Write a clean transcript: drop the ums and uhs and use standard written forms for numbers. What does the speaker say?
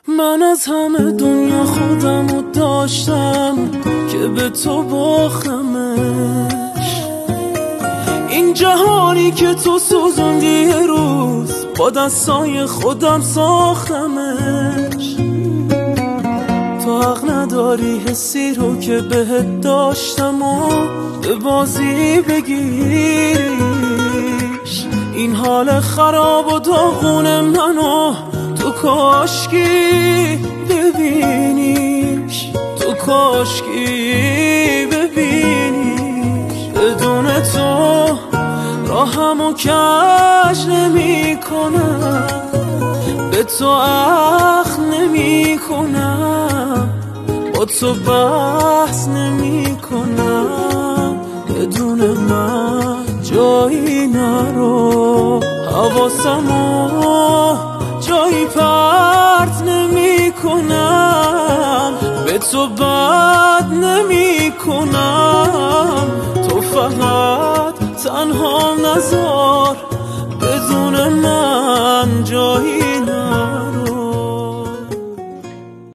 من از همه دنیا خودمو داشتم که به تو باختمش. این جهانی که تو سوزوندی یه روز با دستای خودم ساختمش. تو حق نداری حسی رو که بهت داشتم و به بازی بگیریش. این حال خراب و داغون منو تو کاشکی ببینیش، تو کاشکی ببینیش. بدون تو راهمو کج نمی کنم، به تو اخم نمی کنم، با تو بحث نمی کنم. بدون من جایی نرو، حواسمو جایی پرت نمی کنم، به تو بد نمی کنم. تو فقط تنها نذار